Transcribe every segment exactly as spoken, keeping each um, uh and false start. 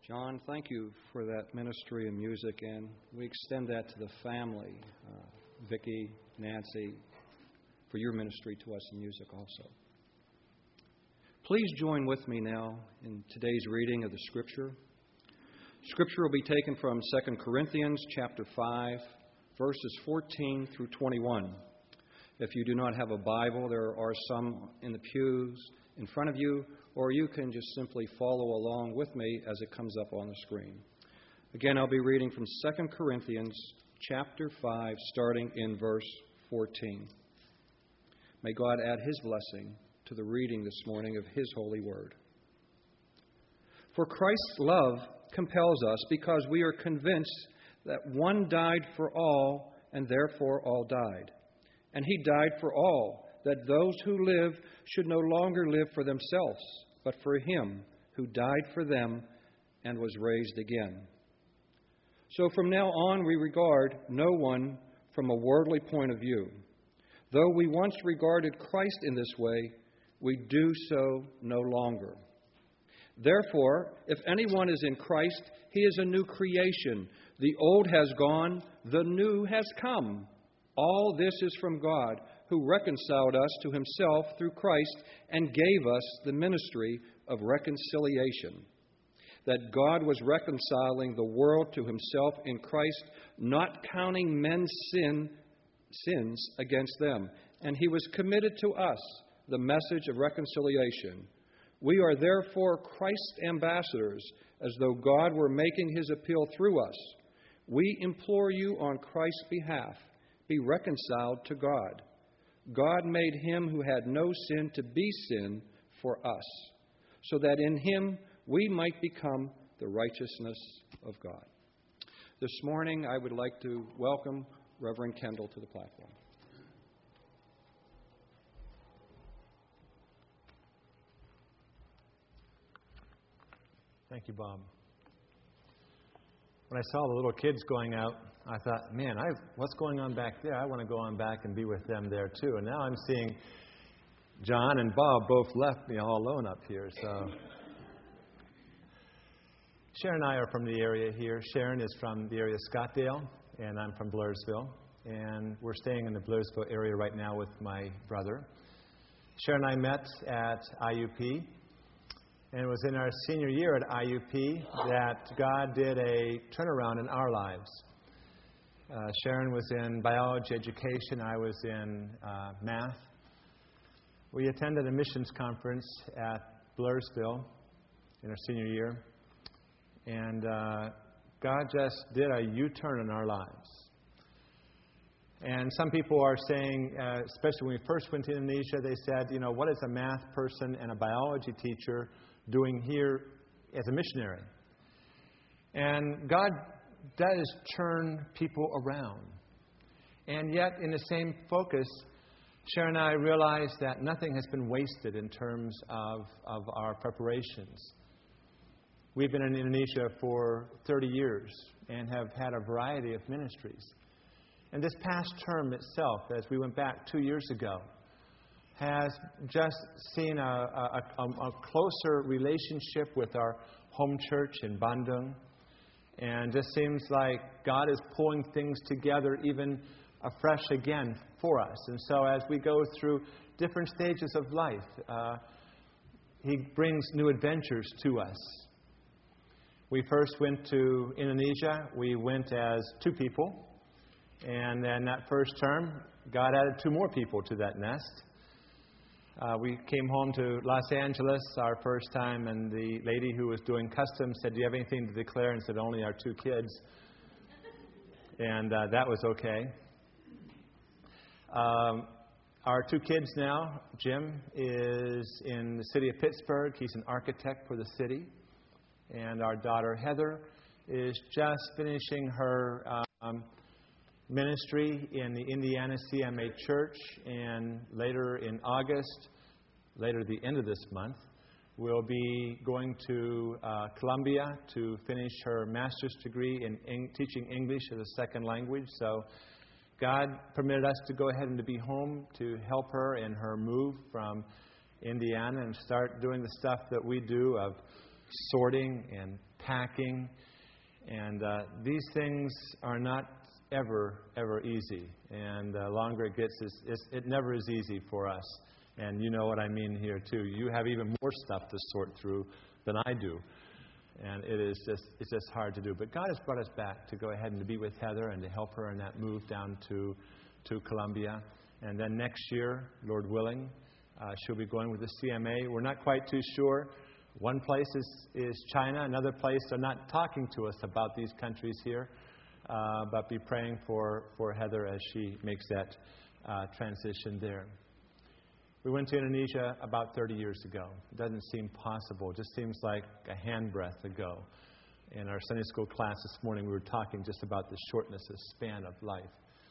John, thank you for that ministry of music, and we extend that to the family, uh, Vicki, Nancy, for your ministry to us in music also. Please join with me now in today's reading of the Scripture. Scripture will be taken from Second Corinthians chapter five, verses fourteen through twenty-one. If you do not have a Bible, there are some in the pews in front of you, or you can just simply follow along with me as it comes up on the screen. Again, I'll be reading from Second Corinthians chapter five, starting in verse fourteen. May God add His blessing to the reading this morning of His holy word. For Christ's love compels us, because we are convinced that one died for all, and therefore all died. And He died for all, that those who live should no longer live for themselves, but for Him who died for them and was raised again. So from now on we regard no one from a worldly point of view. Though we once regarded Christ in this way, we do so no longer. Therefore, if anyone is in Christ, he is a new creation. The old has gone, the new has come. All this is from God, who reconciled us to Himself through Christ and gave us the ministry of reconciliation. That God was reconciling the world to Himself in Christ, not counting men's sin, sins against them. And He was committed to us the message of reconciliation. We are therefore Christ's ambassadors, as though God were making His appeal through us. We implore you on Christ's behalf, be reconciled to God. God made Him who had no sin to be sin for us, so that in Him we might become the righteousness of God. This morning I would like to welcome Reverend Kendall to the platform. Thank you, Bob. When I saw the little kids going out, I thought, man, I, what's going on back there? I want to go on back and be with them there too. And now I'm seeing John and Bob both left me all alone up here. So Sharon and I are from the area here. Sharon is from the area of Scottdale, and I'm from Blairsville. And we're staying in the Blairsville area right now with my brother. Sharon and I met at I U P. And it was in our senior year at I U P that God did a turnaround in our lives. Uh, Sharon was in biology education. I was in uh, math. We attended a missions conference at Blairsville in our senior year. And uh, God just did a U-turn in our lives. And some people are saying, uh, especially when we first went to Indonesia, they said, you know, what is a math person and a biology teacher doing here as a missionary? And God does turn people around. And yet, in the same focus, Sharon and I realized that nothing has been wasted in terms of, of our preparations. We've been in Indonesia for thirty years and have had a variety of ministries. And this past term itself, as we went back two years ago, has just seen a, a, a, a closer relationship with our home church in Bandung. And just seems like God is pulling things together even afresh again for us. And so as we go through different stages of life, uh, He brings new adventures to us. We first went to Indonesia. We went as two people. And then that first term, God added two more people to that nest. Uh, we came home to Los Angeles our first time, and the lady who was doing customs said, do you have anything to declare? And said, only our two kids. And uh, that was okay. Um, our two kids now, Jim is in the city of Pittsburgh. He's an architect for the city. And our daughter, Heather, is just finishing her um, ministry in the Indiana C M A Church, and later in August, later the end of this month, will be going to uh, Columbia to finish her master's degree in Eng- teaching English as a second language. So God permitted us to go ahead and to be home to help her in her move from Indiana and start doing the stuff that we do of sorting and packing. And uh, these things are not ever, ever easy. And the longer it gets, it's, it's, it never is easy for us. And you know what I mean here, too. You have even more stuff to sort through than I do. And it is just, it's just hard to do. But God has brought us back to go ahead and to be with Heather and to help her in that move down to, to Colombia. And then next year, Lord willing, uh, she'll be going with the C M A. We're not quite too sure. One place is, is China. Another place, they're not talking to us about these countries here. Uh, but be praying for, for Heather as she makes that uh, transition there. We went to Indonesia about thirty years ago. It doesn't seem possible. It just seems like a handbreadth ago. In our Sunday school class this morning, we were talking just about the shortness of span of life.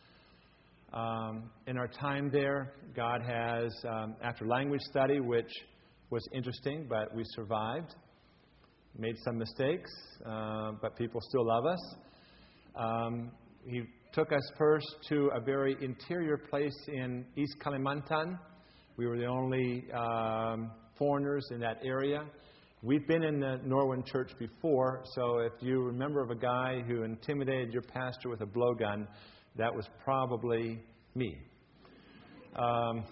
Um, in our time there, God has, um, after language study, which was interesting, but we survived, made some mistakes, uh, but people still love us. Um, he took us first to a very interior place in East Kalimantan. We were the only um, foreigners in that area. We've been in the Norwin church before, so if you remember of a guy who intimidated your pastor with a blowgun, that was probably me. Um,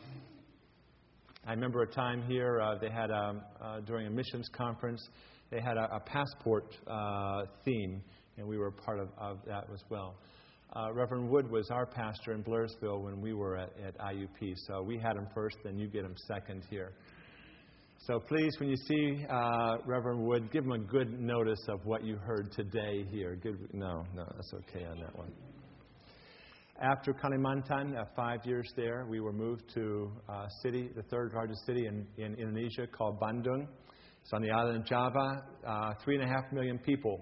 I remember a time here, uh, they had a, uh, during a missions conference, they had a, a passport uh, theme, and we were a part of, of that as well. Uh, Reverend Wood was our pastor in Blairsville when we were at, at I U P, so we had him first, then you get him second here. So please, when you see uh, Reverend Wood, give him a good notice of what you heard today here. Good, no, no, that's okay on that one. After Kalimantan, uh, five years there, we were moved to a city, the third largest city in, in Indonesia, called Bandung. It's on the island of Java, uh, three and a half million people.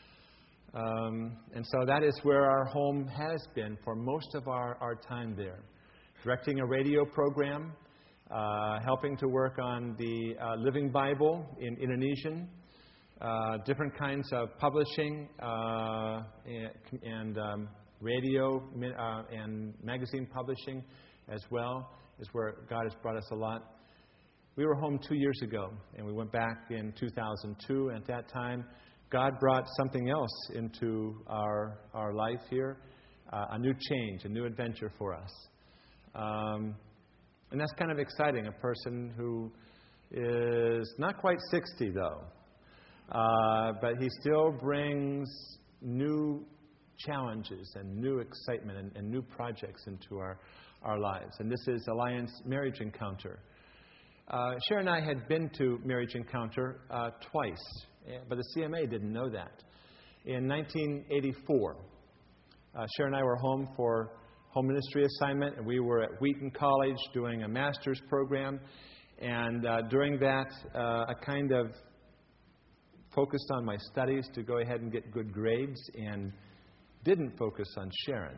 Um, and so that is where our home has been for most of our, our time there. Directing a radio program, uh, helping to work on the uh, Living Bible in Indonesian, uh, different kinds of publishing uh, and, and um, radio uh, and magazine publishing as well is where God has brought us a lot. We were home two years ago, and we went back in two thousand two, and at that time, God brought something else into our our life here, uh, a new change, a new adventure for us. Um, and that's kind of exciting, a person who is not quite sixty, though. Uh, but he still brings new challenges and new excitement and, and new projects into our, our lives. And this is Alliance Marriage Encounter. Uh, Sharon and I had been to Marriage Encounter uh, twice, but the C M A didn't know that. In nineteen eighty-four, uh, Sharon and I were home for home ministry assignment, and we were at Wheaton College doing a master's program. And uh, during that, uh, I kind of focused on my studies to go ahead and get good grades and didn't focus on Sharon.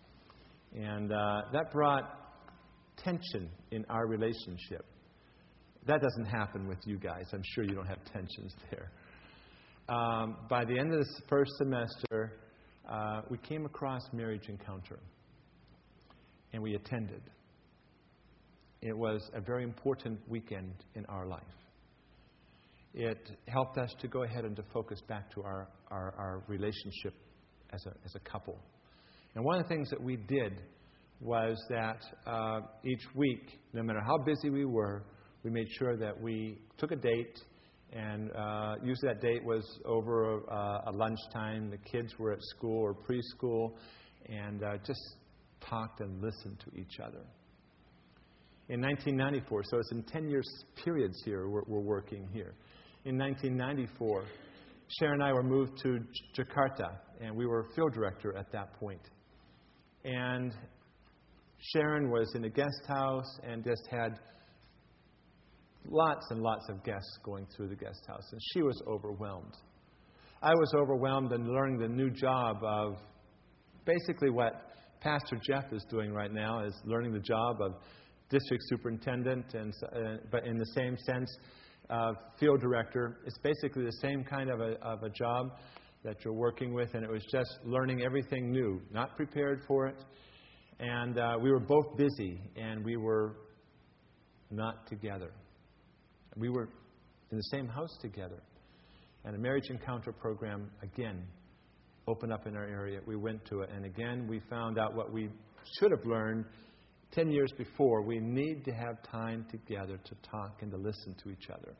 And uh, that brought tension in our relationship. That doesn't happen with you guys. I'm sure you don't have tensions there. Um, by the end of the first semester, uh, we came across Marriage Encounter, and we attended. It was a very important weekend in our life. It helped us to go ahead and to focus back to our, our, our relationship as a, as a couple. And one of the things that we did was that uh, each week, no matter how busy we were, we made sure that we took a date, and uh, usually that date was over a, a lunchtime. The kids were at school or preschool, and uh, just talked and listened to each other. In nineteen ninety-four, so it's in ten years periods here, we're, we're working here. In nineteen ninety-four, Sharon and I were moved to J- Jakarta, and we were field director at that point. And Sharon was in a guest house and just had lots and lots of guests going through the guest house, and she was overwhelmed. I was overwhelmed in learning the new job of basically what Pastor Jeff is doing right now, is learning the job of district superintendent, and uh, but in the same sense, uh, field director. It's basically the same kind of a, of a job that you're working with, and it was just learning everything new, not prepared for it. And uh, we were both busy, and we were not together. We were in the same house together. And a marriage encounter program, again, opened up in our area. We went to it. And again, we found out what we should have learned ten years before. We need to have time together to talk and to listen to each other.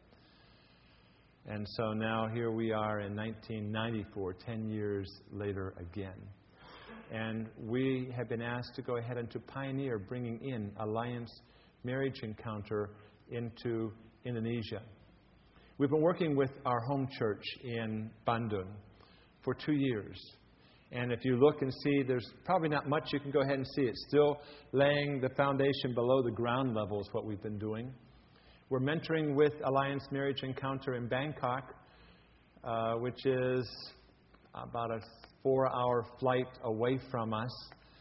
And so now here we are in nineteen ninety-four, ten years later again. And we have been asked to go ahead and to pioneer bringing in Alliance Marriage Encounter into Indonesia. We've been working with our home church in Bandung for two years. And if you look and see, there's probably not much you can go ahead and see. It's still laying the foundation below the ground level is what we've been doing. We're mentoring with Alliance Marriage Encounter in Bangkok, uh, which is about a four-hour flight away from us.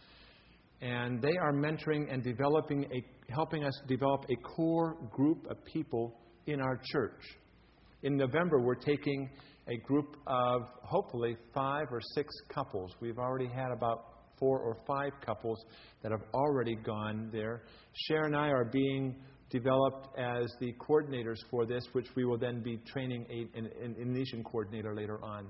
And they are mentoring and developing a, helping us develop a core group of people in our church. In November, we're taking a group of hopefully five or six couples. We've already had about four or five couples that have already gone there. Cher and I are being developed as the coordinators for this, which we will then be training a, an, an Indonesian coordinator later on.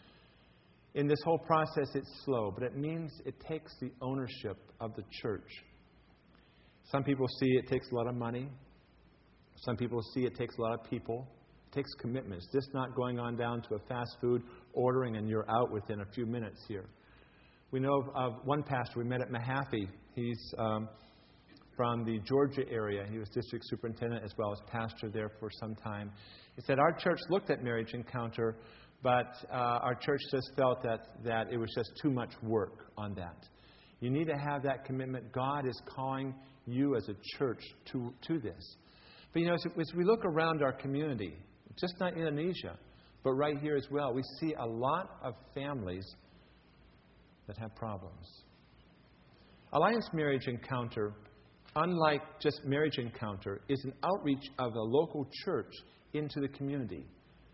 In this whole process, it's slow, but it means it takes the ownership of the church. Some people see it takes a lot of money. Some people see it takes a lot of people. It takes commitments. Just not going on down to a fast food, ordering, and you're out within a few minutes here. We know of, of one pastor we met at Mahaffey. He's um, from the Georgia area. He was district superintendent as well as pastor there for some time. He said, our church looked at Marriage Encounter, but uh, our church just felt that, that it was just too much work on that. You need to have that commitment. God is calling you as a church to, to this. But, you know, as, as we look around our community, just not Indonesia, but right here as well, we see a lot of families that have problems. Alliance Marriage Encounter, unlike just Marriage Encounter, is an outreach of a local church into the community.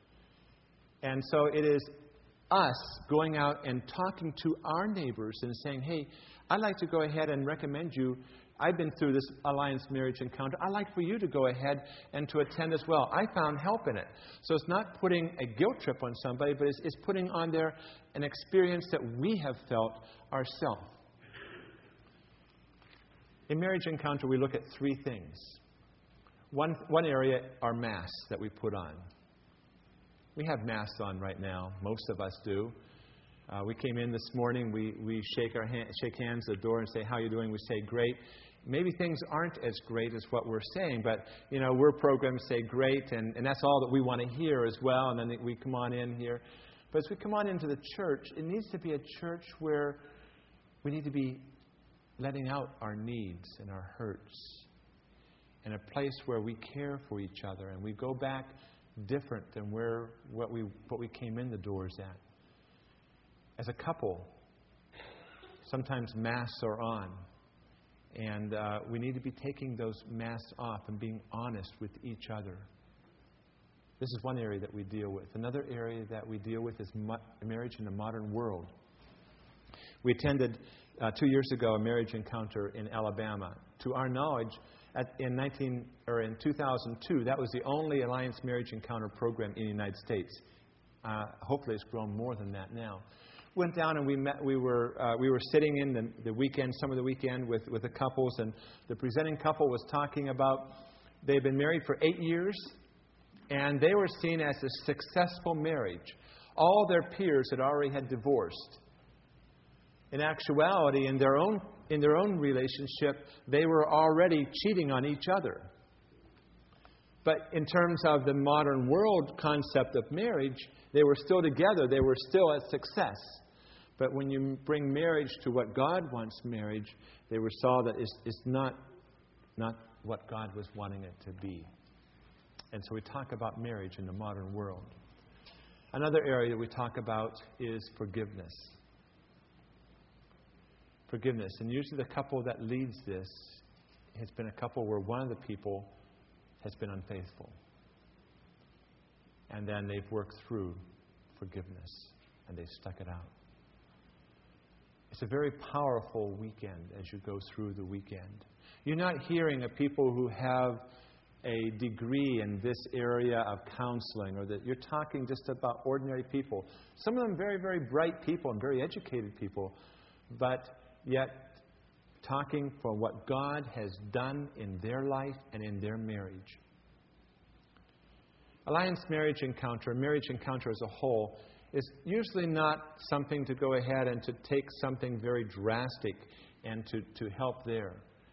And so it is us going out and talking to our neighbors and saying, hey, I'd like to go ahead and recommend you. I've been through this Alliance Marriage Encounter. I'd like for you to go ahead and to attend as well. I found help in it. So it's not putting a guilt trip on somebody, but it's, it's putting on there an experience that we have felt ourselves. In Marriage Encounter, we look at three things. One, one area are masks that we put on. We have masks on right now. Most of us do. Uh, we came in this morning. We, we shake our hand, shake hands at the door and say, how are you doing? We say, great. Maybe things aren't as great as what we're saying, but, you know, we're programmed to say great, and, and that's all that we want to hear as well, and then we come on in here. But as we come on into the church, it needs to be a church where we need to be letting out our needs and our hurts, in a place where we care for each other, and we go back different than where what we what we came in the doors at. As a couple, sometimes masks are on, and uh, we need to be taking those masks off and being honest with each other. This is one area that we deal with. Another area that we deal with is mo- marriage in the modern world. We attended uh, two years ago a marriage encounter in Alabama. To our knowledge, at, in nineteen or in two thousand two, that was the only Alliance Marriage Encounter program in the United States. Uh, hopefully, it's grown more than that now. Went down and we met. We were uh, we were sitting in the, the weekend, some of the weekend, with with the couples, and the presenting couple was talking about they've been married for eight years, and they were seen as a successful marriage. All their peers had already had divorced. In actuality, in their own in their own relationship, they were already cheating on each other. But in terms of the modern world concept of marriage, they were still together. They were still a success. But when you bring marriage to what God wants marriage, they were saw that it's, it's not, not what God was wanting it to be. And so we talk about marriage in the modern world. Another area that we talk about is forgiveness. Forgiveness. And usually the couple that leads this has been a couple where one of the people has been unfaithful. And then they've worked through forgiveness and they've stuck it out. It's a very powerful weekend as you go through the weekend. You're not hearing of people who have a degree in this area of counseling, or that you're talking just about ordinary people. Some of them very, very bright people and very educated people, but yet talking for what God has done in their life and in their marriage. Alliance Marriage Encounter, marriage encounter as a whole, is usually not something to go ahead and to take something very drastic and to, to help there.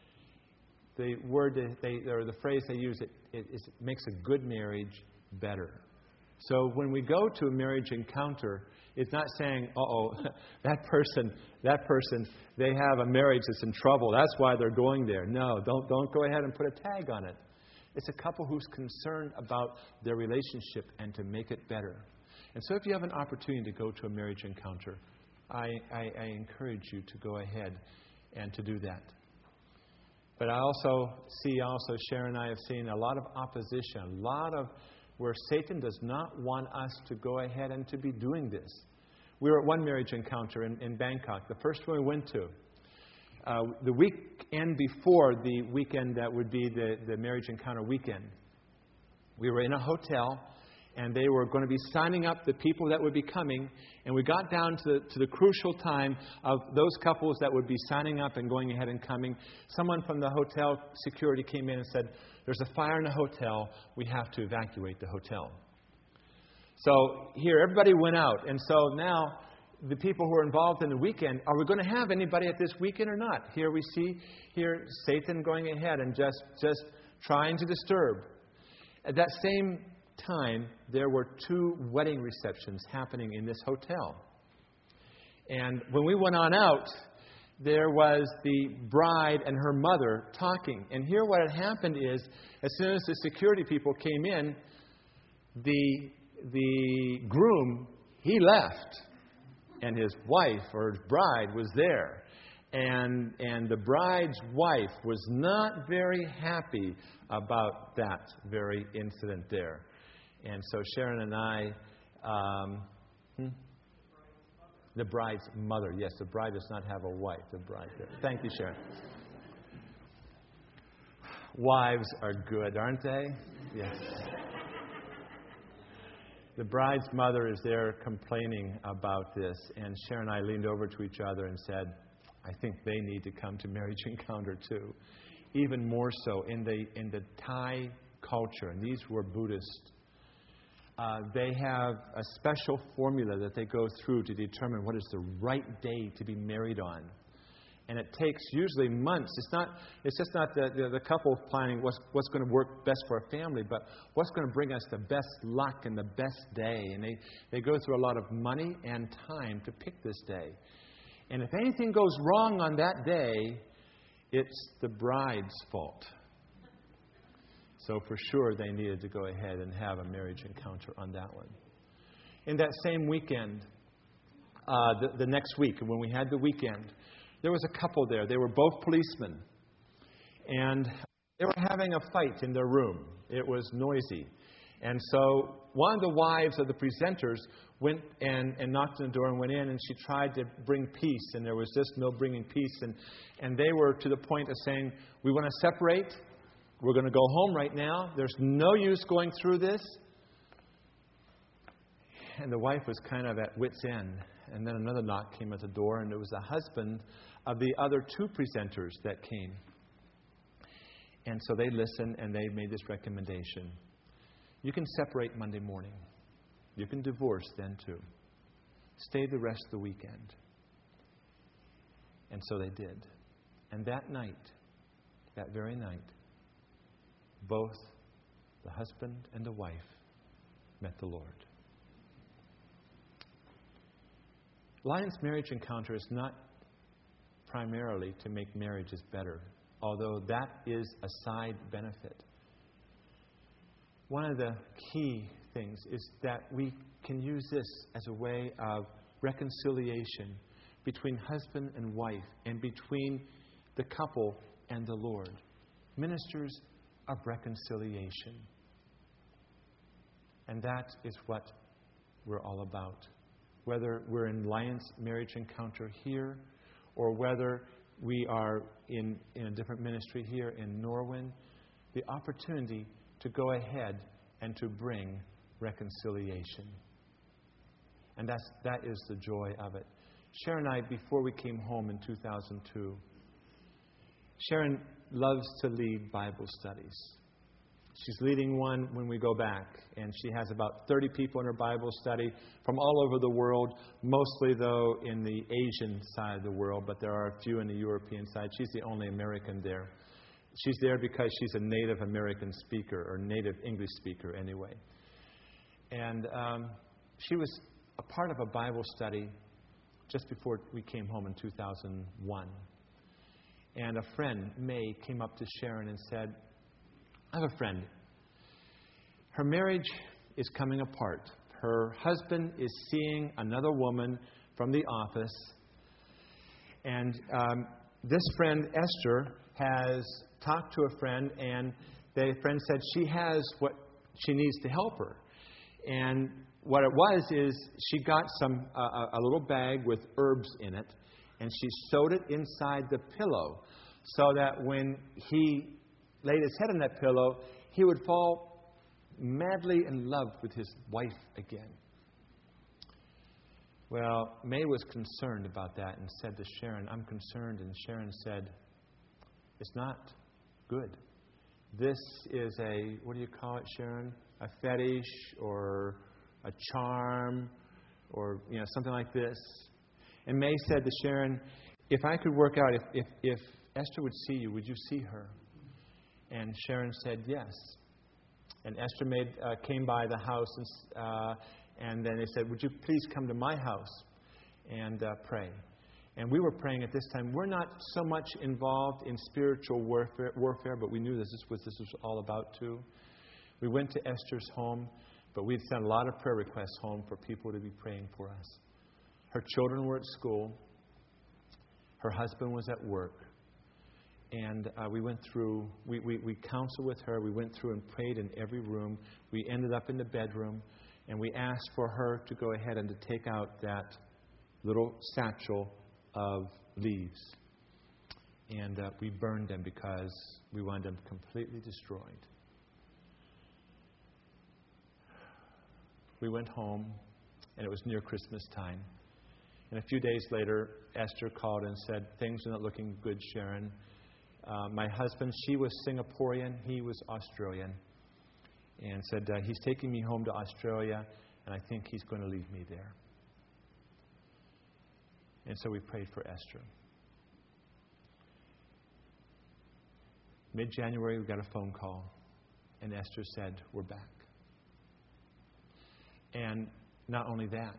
The word they, or the phrase they use, it, it, it makes a good marriage better. So when we go to a marriage encounter, it's not saying, uh-oh, that person, that person, they have a marriage that's in trouble. That's why they're going there. No, don't, don't go ahead and put a tag on it. It's a couple who's concerned about their relationship and to make it better. And so if you have an opportunity to go to a marriage encounter, I, I, I encourage you to go ahead and to do that. But I also see, also Sharon and I have seen a lot of opposition, a lot of where Satan does not want us to go ahead and to be doing this. We were at one marriage encounter in, in Bangkok, the first one we went to. Uh, the weekend before the weekend that would be the, the marriage encounter weekend, we were in a hotel, and they were going to be signing up the people that would be coming. And we got down to the, to the crucial time of those couples that would be signing up and going ahead and coming. Someone from the hotel security came in and said, "There's a fire in the hotel. We have to evacuate the hotel." So here, everybody went out. And so now, the people who are involved in the weekend, are we going to have anybody at this weekend or not? Here we see, here, Satan going ahead and just, just trying to disturb. At that same time, there were two wedding receptions happening in this hotel. And when we went on out, there was the bride and her mother talking. And here what had happened is, as soon as the security people came in, the, the groom, he left. And his wife, or his bride, was there. And, and the bride's wife was not very happy about that very incident there. And so Sharon and I, um, hmm? the bride's mother. Yes, the bride does not have a wife. The bride. Thank you, Sharon. Wives are good, aren't they? Yes. The bride's mother is there complaining about this. And Sharon and I leaned over to each other and said, I think they need to come to Marriage Encounter too. Even more so in the, in the Thai culture. And these were Buddhist. Uh, they have a special formula that they go through to determine what is the right day to be married on. And it takes usually months. It's not. It's just not the, the, the couple planning what's, what's going to work best for a family, but what's going to bring us the best luck and the best day. And they, they go through a lot of money and time to pick this day. And if anything goes wrong on that day, it's the bride's fault. So for sure they needed to go ahead and have a marriage encounter on that one. In that same weekend, uh, the, the next week, when we had the weekend, there was a couple there. They were both policemen. And they were having a fight in their room. It was noisy. And so one of the wives of the presenters went and, and knocked on the door and went in, and she tried to bring peace. And there was just no bringing peace. And, and they were to the point of saying, we want to separate. We're going to go home right now. There's no use going through this. And the wife was kind of at wit's end. And then another knock came at the door, and it was the husband of the other two presenters that came. And so they listened, and they made this recommendation. You can separate Monday morning. You can divorce then too. Stay the rest of the weekend. And so they did. And that night, that very night, both the husband and the wife met the Lord. Alliance Marriage Encounter is not primarily to make marriages better, although that is a side benefit. One of the key things is that we can use this as a way of reconciliation between husband and wife and between the couple and the Lord. Ministers of reconciliation. And that is what we're all about. Whether we're in Alliance Marriage Encounter here, or whether we are in, in a different ministry here in Norwin, the opportunity to go ahead and to bring reconciliation. And that's, that is the joy of it. Sharon and I, before we came home in two thousand two, Sharon loves to lead Bible studies. She's leading one when we go back, and she has about thirty people in her Bible study from all over the world, mostly, though, in the Asian side of the world, but there are a few in the European side. She's the only American there. She's there because she's a Native American speaker, or native English speaker anyway. And um, she was a part of a Bible study just before we came home in two thousand one. And a friend, May, came up to Sharon and said, I have a friend. Her marriage is coming apart. Her husband is seeing another woman from the office. And um, this friend, Esther, has talked to a friend, and the friend said she has what she needs to help her. And what it was is she got some uh, a little bag with herbs in it, and she sewed it inside the pillow so that when he laid his head on that pillow, he would fall madly in love with his wife again. Well, May was concerned about that and said to Sharon, I'm concerned. And Sharon said, it's not good. This is a, what do you call it, Sharon? A fetish or a charm or, you know, something like this. And May said to Sharon, if I could work out, if, if, if Esther would see you, would you see her? And Sharon said yes. And Esther made, uh, came by the house, and, uh, and then they said, would you please come to my house and uh, pray? And we were praying at this time. We're not so much involved in spiritual warfare, warfare but we knew this was this was all about too. We went to Esther's home, but we'd sent a lot of prayer requests home for people to be praying for us. Her children were at school. Her husband was at work. And uh, we went through, we, we, we counseled with her. We went through and prayed in every room. We ended up in the bedroom, and we asked for her to go ahead and to take out that little satchel of leaves. And uh, we burned them because we wanted them completely destroyed. We went home, and it was near Christmas time. And a few days later, Esther called and said, things are not looking good, Sharon. Uh, my husband, she was Singaporean, he was Australian. And said, uh, he's taking me home to Australia, and I think he's going to leave me there. And so we prayed for Esther. Mid-January, we got a phone call, and Esther said, we're back. And not only that,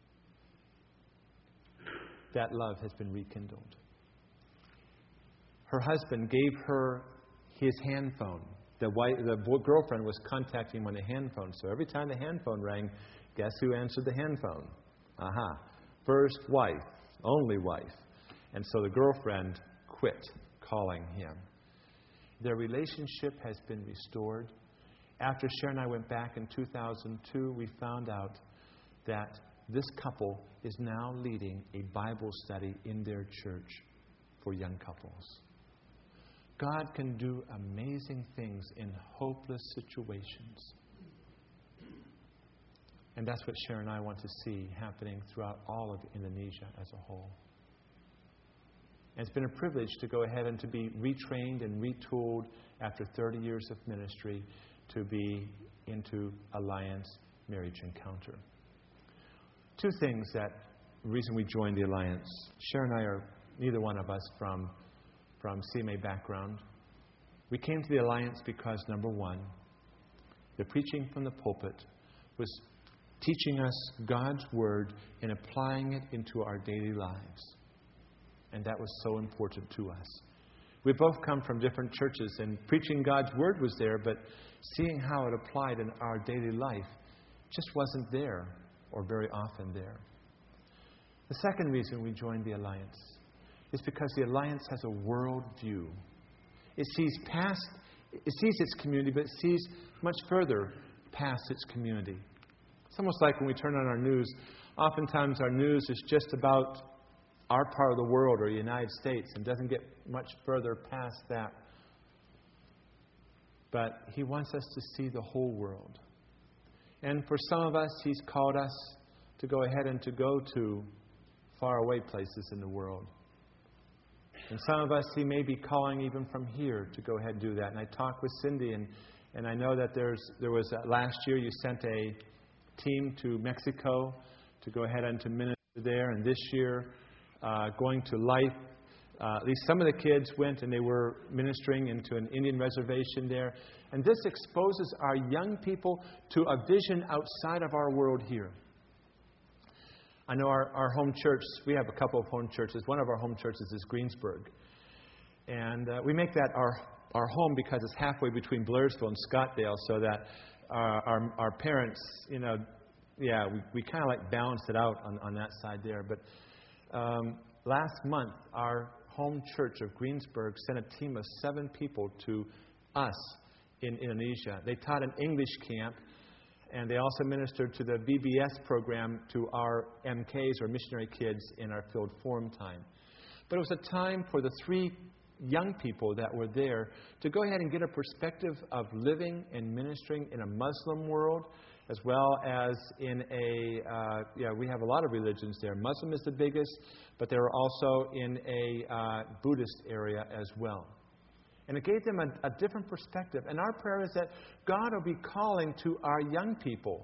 that love has been rekindled. Her husband gave her his hand phone. The, wife, the girlfriend was contacting him on the hand phone. So every time the hand phone rang, guess who answered the hand phone? Aha. First wife, only wife. And so the girlfriend quit calling him. Their relationship has been restored. After Sharon and I went back in two thousand two, we found out that this couple is now leading a Bible study in their church for young couples. God can do amazing things in hopeless situations. And that's what Sharon and I want to see happening throughout all of Indonesia as a whole. And it's been a privilege to go ahead and to be retrained and retooled after thirty years of ministry to be into Alliance Marriage Encounter. Two things that, the reason we joined the Alliance. Sharon and I are, neither one of us from from C M A background. We came to the Alliance because, number one, the preaching from the pulpit was teaching us God's Word and applying it into our daily lives. And that was so important to us. We both come from different churches, and preaching God's Word was there, but seeing how it applied in our daily life just wasn't there, or very often there. The second reason we joined the Alliance is because the Alliance has a world view. It sees past, it sees its community, but it sees much further past its community. It's almost like when we turn on our news, oftentimes our news is just about our part of the world or the United States and doesn't get much further past that. But He wants us to see the whole world. And for some of us, He's called us to go ahead and to go to faraway places in the world. And some of us, He may be calling even from here to go ahead and do that. And I talked with Cindy, and, and I know that there's there was uh, last year you sent a team to Mexico to go ahead and to minister there. And this year, uh, going to Life, uh, at least some of the kids went and they were ministering into an Indian reservation there. And this exposes our young people to a vision outside of our world here. I know our, our home church, we have a couple of home churches. One of our home churches is Greensburg. And uh, we make that our our home because it's halfway between Blairsville and Scottdale, so that our, our, our parents, you know, yeah, we, we kind of like balanced it out on, on that side there. But um, last month, our home church of Greensburg sent a team of seven people to us in Indonesia. They taught an English camp. And they also ministered to the V B S program to our M Ks, or missionary kids, in our field forum time. But it was a time for the three young people that were there to go ahead and get a perspective of living and ministering in a Muslim world, as well as in a, uh, yeah, we have a lot of religions there. Muslim is the biggest, but they were also in a uh, Buddhist area as well. And it gave them a, a different perspective. And our prayer is that God will be calling to our young people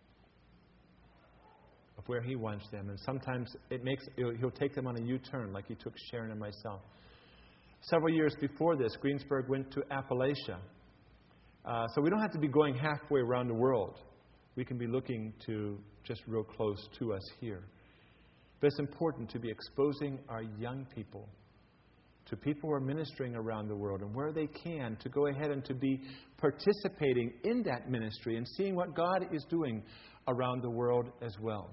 of where He wants them. And sometimes it makes He'll take them on a U-turn, like He took Sharon and myself. Several years before this, Greensburg went to Appalachia. Uh, so we don't have to be going halfway around the world. We can be looking to just real close to us here. But it's important to be exposing our young people to people who are ministering around the world, and where they can, to go ahead and to be participating in that ministry and seeing what God is doing around the world as well.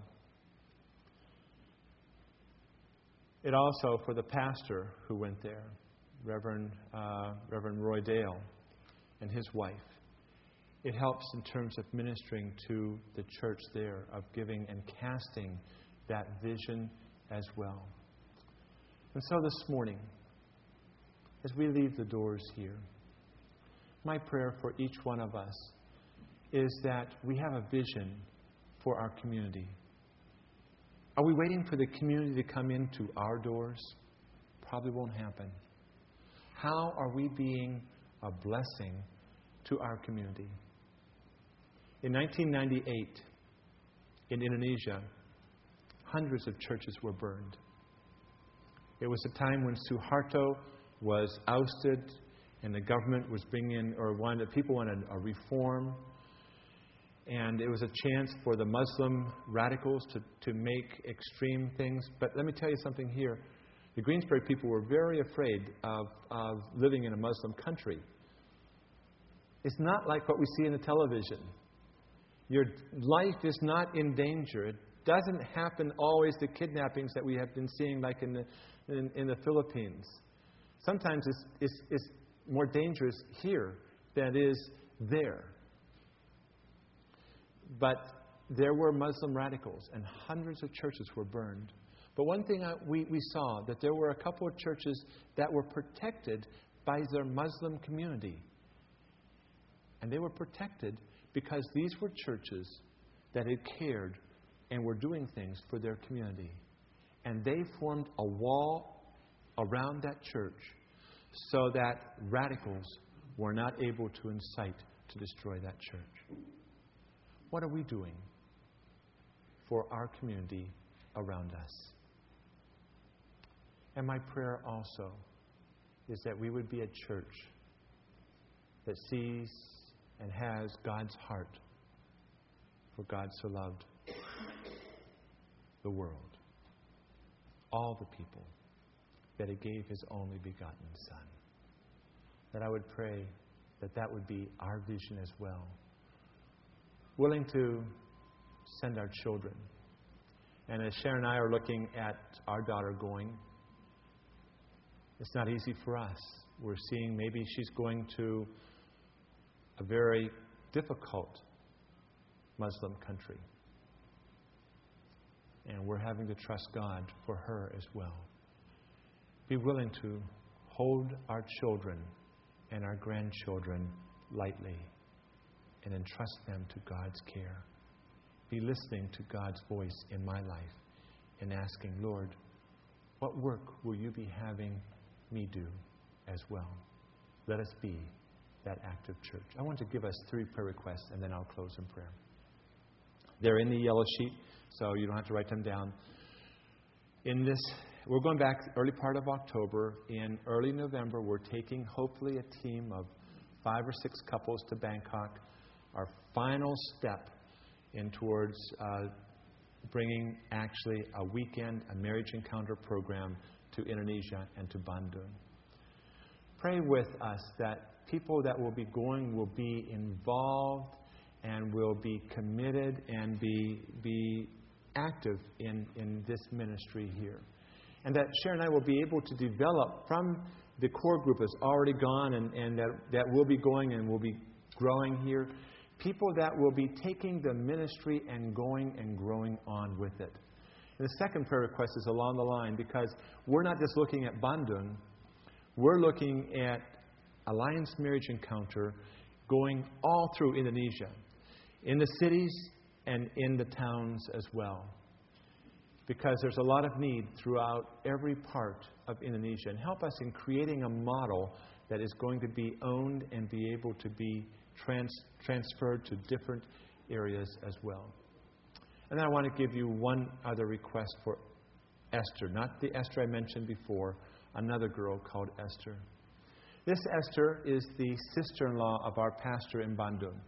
It also, for the pastor who went there, Reverend, uh, Reverend Roy Dale and his wife, it helps in terms of ministering to the church there, of giving and casting that vision as well. And so this morning, as we leave the doors here, my prayer for each one of us is that we have a vision for our community. Are we waiting for the community to come into our doors? Probably won't happen. How are we being a blessing to our community? In nineteen ninety-eight, in Indonesia, hundreds of churches were burned. It was a time when Suharto was ousted, and the government was bringing in, or wanted, people wanted a reform. And it was a chance for the Muslim radicals to, to make extreme things. But let me tell you something here. The Greensburg people were very afraid of, of living in a Muslim country. It's not like what we see in the television. Your life is not in danger. It doesn't happen always, the kidnappings that we have been seeing, like in the, in, in the Philippines. Sometimes it's, it's, it's more dangerous here than it is there. But there were Muslim radicals, and hundreds of churches were burned. But one thing I, we, we saw, that there were a couple of churches that were protected by their Muslim community. And they were protected because these were churches that had cared and were doing things for their community. And they formed a wall around that church so that radicals were not able to incite to destroy that church. What are we doing for our community around us? And my prayer also is that we would be a church that sees and has God's heart, for God so loved the world, all the people, that He gave His only begotten Son. That I would pray that that would be our vision as well. Willing to send our children. And as Sharon and I are looking at our daughter going, it's not easy for us. We're seeing maybe she's going to a very difficult Muslim country. And we're having to trust God for her as well. Be willing to hold our children and our grandchildren lightly and entrust them to God's care. Be listening to God's voice in my life and asking, Lord, what work will you be having me do as well? Let us be that active church. I want to give us three prayer requests, and then I'll close in prayer. They're in the yellow sheet, so you don't have to write them down. In this, we're going back early part of October. In early November, we're taking hopefully a team of five or six couples to Bangkok. Our final step in towards uh, bringing actually a weekend, a marriage encounter program to Indonesia and to Bandung. Pray with us that people that will be going will be involved and will be committed and be be active in, in this ministry here. And that Sharon and I will be able to develop from the core group that's already gone and, and that, that will be going and will be growing here, people that will be taking the ministry and going and growing on with it. And the second prayer request is along the line, because we're not just looking at Bandung, we're looking at Alliance Marriage Encounter going all through Indonesia, in the cities and in the towns as well. Because there's a lot of need throughout every part of Indonesia. And help us in creating a model that is going to be owned and be able to be trans- transferred to different areas as well. And then I want to give you one other request for Esther. Not the Esther I mentioned before, another girl called Esther. This Esther is the sister-in-law of our pastor in Bandung.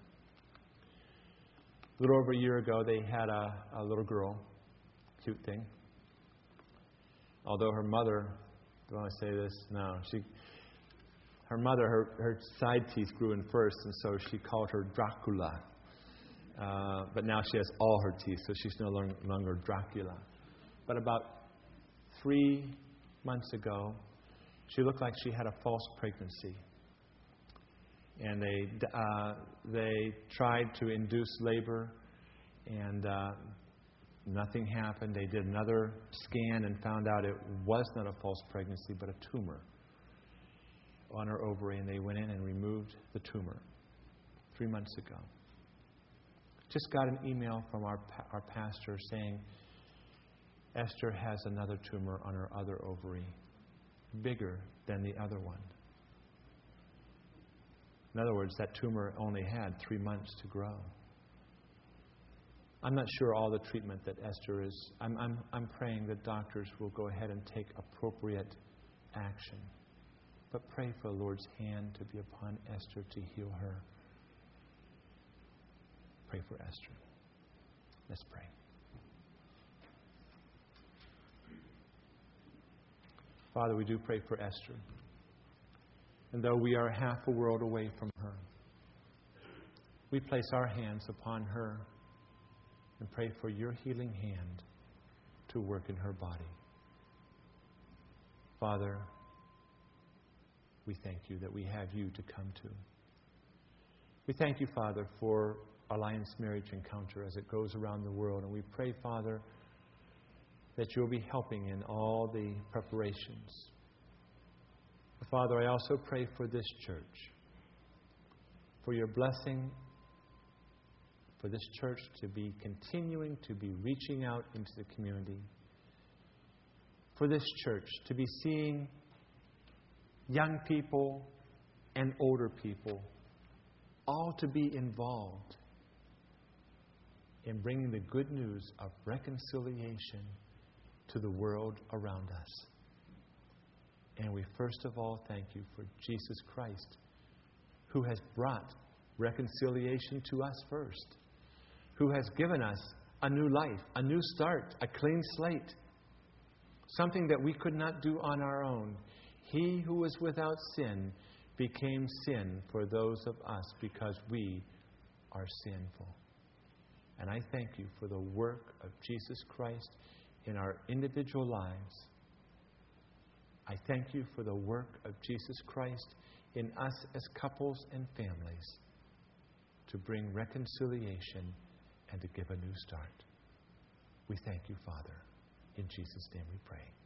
A little over a year ago, they had a, a little girl, cute thing. Although her mother, do I want to say this? No. She, her mother, her, her side teeth grew in first, and so she called her Dracula. Uh, but now she has all her teeth, so she's no longer Dracula. But about three months ago, she looked like she had a false pregnancy. And they uh, they tried to induce labor, and uh, nothing happened. They did another scan and found out it was not a false pregnancy, but a tumor on her ovary, and they went in and removed the tumor three months ago. Just got an email from our our pastor saying Esther has another tumor on her other ovary, bigger than the other one. In other words, that tumor only had three months to grow. I'm not sure all the treatment that Esther is. I'm, I'm, I'm praying that doctors will go ahead and take appropriate action. But pray for the Lord's hand to be upon Esther to heal her. Pray for Esther. Let's pray. Father, we do pray for Esther. And though we are half a world away from her, we place our hands upon her and pray for your healing hand to work in her body. Father, we thank you that we have you to come to. We thank you, Father, for Alliance Marriage Encounter as it goes around the world. And we pray, Father, that you'll be helping in all the preparations. Father, I also pray for this church, for your blessing, for this church to be continuing to be reaching out into the community, for this church to be seeing young people and older people all to be involved in bringing the good news of reconciliation to the world around us. And we first of all thank you for Jesus Christ, who has brought reconciliation to us first, who has given us a new life, a new start, a clean slate, something that we could not do on our own. He who was without sin became sin for those of us because we are sinful. And I thank you for the work of Jesus Christ in our individual lives. I thank you for the work of Jesus Christ in us as couples and families to bring reconciliation and to give a new start. We thank you, Father. In Jesus' name we pray.